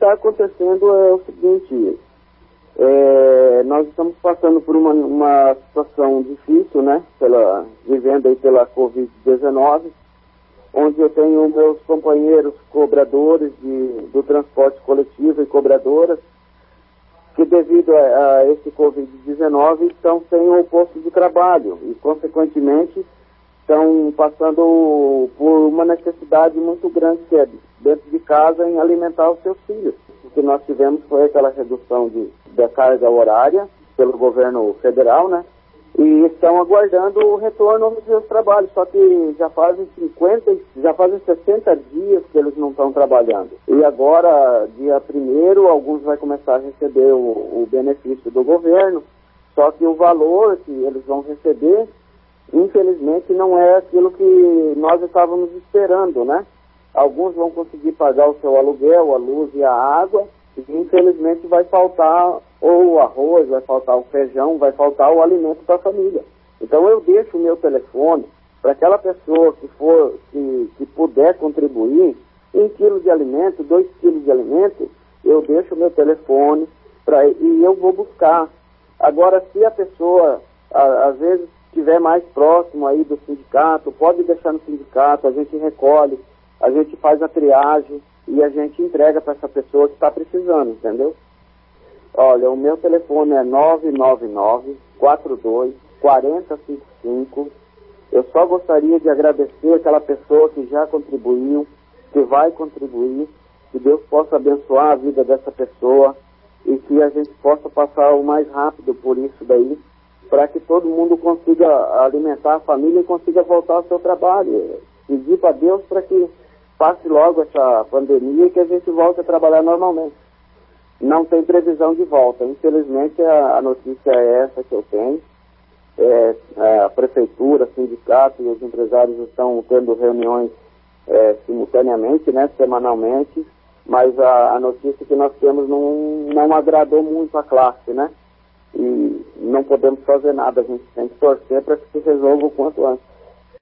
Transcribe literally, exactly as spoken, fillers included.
está acontecendo é o seguinte, é, nós estamos passando por uma, uma situação difícil, né, pela, vivendo aí pela covid dezenove, onde eu tenho meus companheiros cobradores de, do transporte coletivo e cobradoras, que devido a, a esse covid dezenove estão sem o posto de trabalho e, consequentemente, estão passando por uma necessidade muito grande, que é dentro de casa, em alimentar os seus filhos. O que nós tivemos foi aquela redução de, da carga horária pelo governo federal, né? E estão aguardando o retorno dos seus trabalhos, só que já fazem cinquenta, já fazem sessenta dias que eles não estão trabalhando. E agora, dia primeiro, alguns vão começar a receber o, o benefício do governo, só que o valor que eles vão receber, infelizmente, não é aquilo que nós estávamos esperando, né? Alguns vão conseguir pagar o seu aluguel, a luz e a água, e infelizmente vai faltar ou o arroz, vai faltar o feijão, vai faltar o alimento para a família. Então eu deixo o meu telefone para aquela pessoa que for, que, que puder contribuir, um quilo de alimento, dois quilos de alimento, eu deixo o meu telefone pra, e eu vou buscar. Agora, se a pessoa, a, às vezes, estiver mais próximo aí do sindicato, pode deixar no sindicato, a gente recolhe, a gente faz a triagem e a gente entrega para essa pessoa que está precisando, entendeu? Olha, o meu telefone é nove nove nove, quatro dois, quatro zero cinco cinco. Eu só gostaria de agradecer aquela pessoa que já contribuiu, que vai contribuir, que Deus possa abençoar a vida dessa pessoa e que a gente possa passar o mais rápido por isso daí, para que todo mundo consiga alimentar a família e consiga voltar ao seu trabalho. Pedir para Deus para que passe logo essa pandemia e que a gente volte a trabalhar normalmente. Não tem previsão de volta. Infelizmente, a, a notícia é essa que eu tenho. É, é, a prefeitura, sindicato e os empresários estão tendo reuniões é, simultaneamente, né, semanalmente, mas a, a notícia que nós temos não, não agradou muito a classe, né? E não podemos fazer nada, a gente tem que torcer para que se resolva o quanto antes.